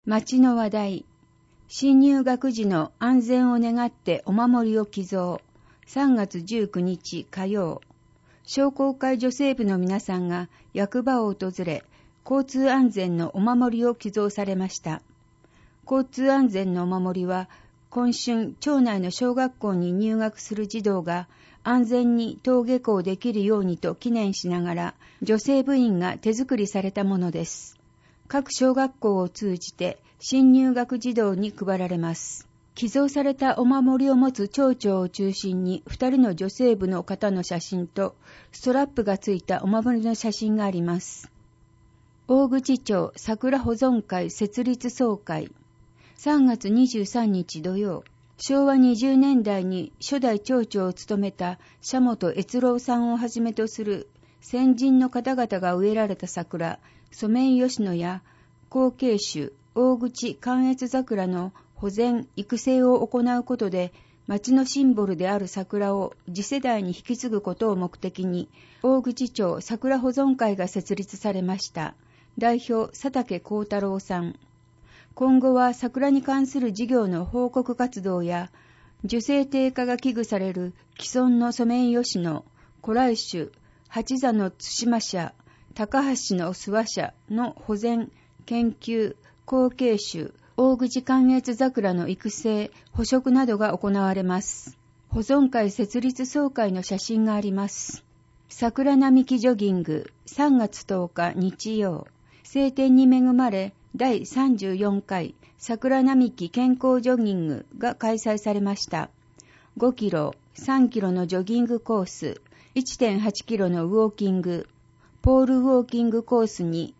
町の話題。新入学時の安全を願ってお守りを寄贈。3月19日火曜。商工会女性部の皆さんが役場を訪れ、交通安全のお守りを寄贈されました。交通安全のお守りは、今春、町内の小学校に入学する児童が安全に登下校できるようにと記念しながら、女性部員が手作りされたものです。各小学校を通じて新入学児童に配られます。寄贈されたお守りを持つ町長を中心に2人の女性部の方の写真とストラップがついたお守りの写真があります。大口町桜保存会設立総会。3月23日土曜、昭和20年代に初代町長を務めた社本悦郎さんをはじめとする先人の方々が植えられた桜、ソメイヨシノや後継種、大口関越桜の保全・育成を行うことで、町のシンボルである桜を次世代に引き継ぐことを目的に、大口町桜保存会が設立されました。代表、佐竹幸太郎さん。今後は桜に関する事業の報告活動や、樹勢低下が危惧される既存のソメイヨシノ、古来種、八座の対馬社、高橋の諏訪社の保全、研究、後継種、大口関越桜の育成、捕食などが行われます。保存会設立総会の写真があります。桜並木ジョギング、3月10日日曜。晴天に恵まれ、第34回桜並木健康ジョギングが開催されました。5キロ、3キロのジョギングコース、1.8 キロのウォーキング、ポールウォーキングコースに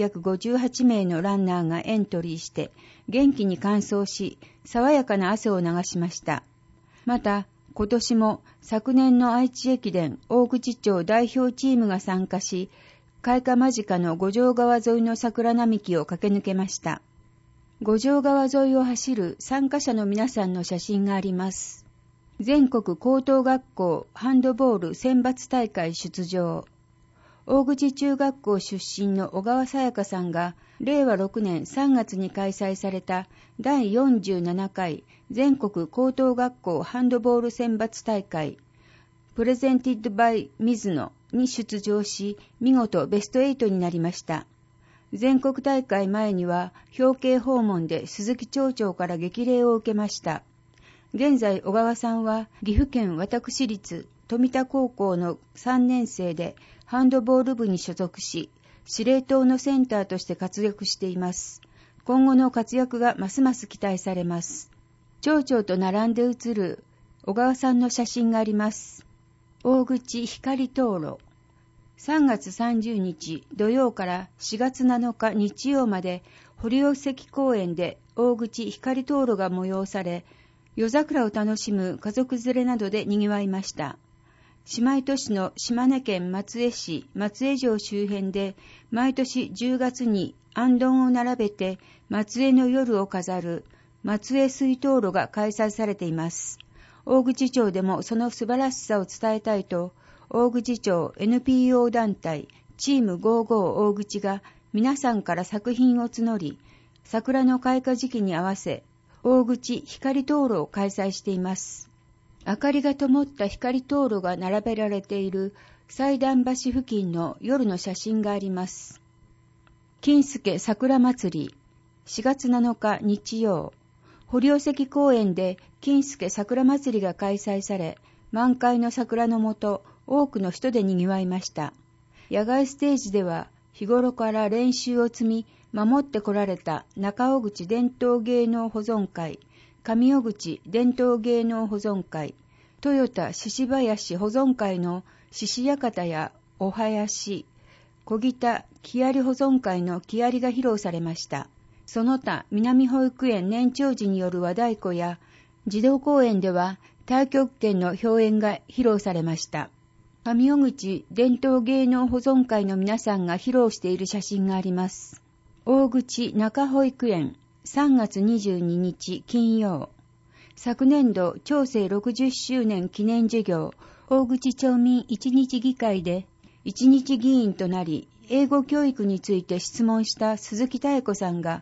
358名のランナーがエントリーして元気に完走し、爽やかな汗を流しました。また、今年も昨年の愛知駅伝大口町代表チームが参加し、開花間近の五条川沿いの桜並木を駆け抜けました。五条川沿いを走る参加者の皆さんの写真があります。全国高等学校ハンドボール選抜大会出場。大口中学校出身の小川さやかさんが令和6年3月に開催された第47回全国高等学校ハンドボール選抜大会プレゼンティッドバイ水野に出場し、見事ベスト8になりました。全国大会前には表敬訪問で鈴木町長から激励を受けました。現在小川さんは岐阜県私立富田高校の3年生でハンドボール部に所属し、司令塔のセンターとして活躍しています。今後の活躍がますます期待されます。町長と並んで写る小川さんの写真があります。大口光灯籠。3月30日土曜から4月7日日曜まで堀尾関公園で大口光灯籠が催され、夜桜を楽しむ家族連れなどで賑わいました。姉妹都市の島根県松江市松江城周辺で毎年10月に行燈を並べて松江の夜を飾る松江水灯籠が開催されています。大口町でもその素晴らしさを伝えたいと、大口町 NPO 団体チーム55大口が皆さんから作品を募り、桜の開花時期に合わせ、大口光灯籠を開催しています。明かりが灯った光灯籠が並べられている祭壇橋付近の夜の写真があります。金助桜祭り、4月7日日曜、堀尾関公園で金助桜祭りが開催され、満開の桜の下、多くの人で賑わいました。野外ステージでは、日頃から練習を積み、守ってこられた中尾口伝統芸能保存会、上尾口伝統芸能保存会、豊田獅子林保存会の獅子館やお囃子、小北木遣保存会の木遣が披露されました。その他、南保育園年長児による和太鼓や、児童公園では太極拳の表演が披露されました。上尾口伝統芸能保存会の皆さんが披露している写真があります。大口中保育園3月22日金曜。昨年度町政60周年記念授業大口町民一日議会で一日議員となり英語教育について質問した鈴木妙子さんが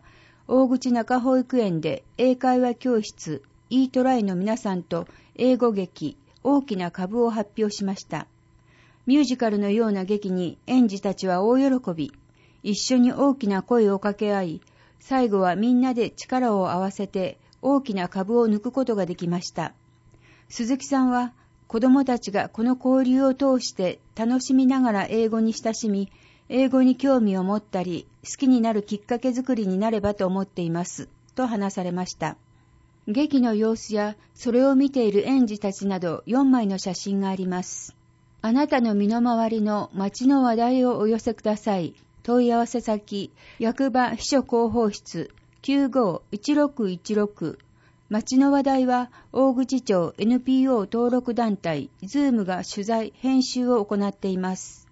大口中保育園で英会話教室イートライの皆さんと英語劇大きな株を発表しました。ミュージカルのような劇に園児たちは大喜び、一緒に大きな声を掛け合い、最後はみんなで力を合わせて大きな株を抜くことができました。鈴木さんは子供たちがこの交流を通して楽しみながら英語に親しみ、英語に興味を持ったり、好きになるきっかけ作りになればと思っています、と話されました。劇の様子やそれを見ている園児たちなど4枚の写真があります。あなたの身の回りの町の話題をお寄せください。問い合わせ先、役場秘書広報室 951616。町の話題は大口町 NPO 登録団体ズームが取材・編集を行っています。